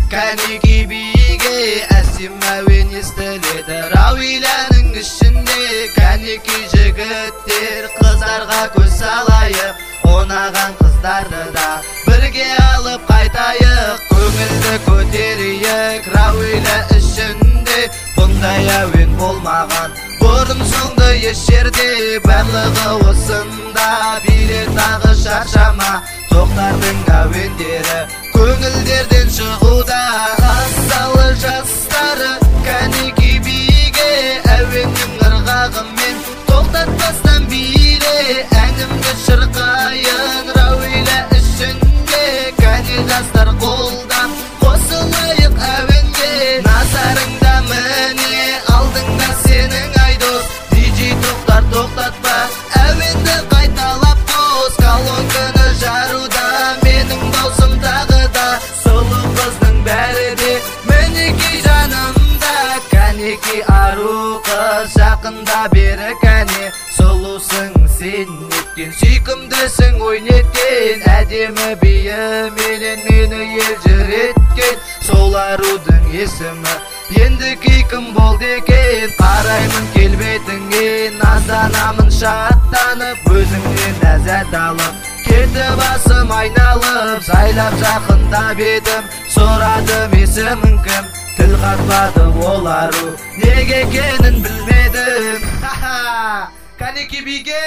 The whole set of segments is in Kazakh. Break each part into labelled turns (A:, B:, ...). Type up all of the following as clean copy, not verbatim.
A: Кәнеки биге әсем әуен естіледі Рауиляның ішінде кәнеки жігіттер Қыздарға көз салайық, онаған қыздарды да бірге алып қайтайық Көңілді көтерейік Рауиля ішінде бұндай әуен болмаған Бұрын соңды еш жерде барлығы осында Билет тағы шаршама тоқтардың әуендері Көңілдерден шығуда Асалы жастары кәнеки биге Әуеннің ырғағымен тоқтатпастан биле Әнімді шырқайын Рауиля ішінде Кәне жастар қолдан қосылайық әуенге Назарыңда міне алдыңда сенің айдос DJ тоқтар тоқтатпа әуенді қайталап қос Колонканы жаруда менің даусым тағы да Сұлу қыздың бәрі де мінекей жанымда Кәнеки ару қыз жақында бері кәне Сұлусың сен неткен сүйкімдісің ой неткен Әдемі биіменен мені елжіреткен Сол арудың есімі енді кім болды екен Қараймын келбетіңе назданамын шаттанып Өзіңнен ләззат алып кетті басым айналып Жайлап жақындап едім сұрадым есімің кім Тіл қатпады ол ару неге екенін білмедім Кәнеки биге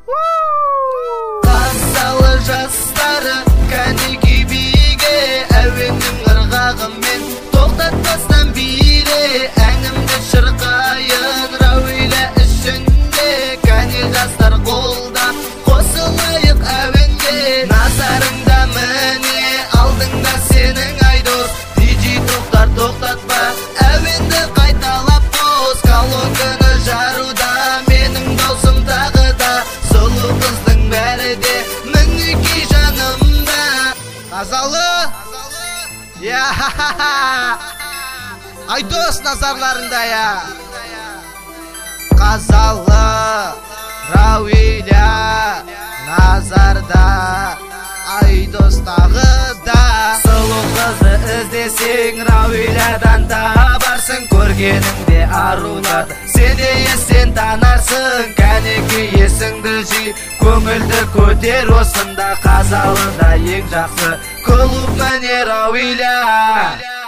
A: Асалы жастары кәнеки биге Әуеннің ырғағымен тоқтатпастан биле Әнімді шырқайын Рауиля ішінде Кәне жастар қолдан қосылайық әуенге Назарыңда міне алдыңда сенің айдос DJ тоқтар тоқтатпа әуенді қайталап қос Колонканы жаруда менің даусым тағы да Сұлу қыздың бәрі де мінекей жанымда Азалы Айдос назарларында Қазалы Рауиля назарда Айдос тағы да Сұлу қызды іздесең Рауилядан табарсың Көргеніңде аруларды Сен де естен танарсың Кәнеки есіңді жи Көңілді көтер осында Қазалыда ең жақсы Клуб міне Рауиля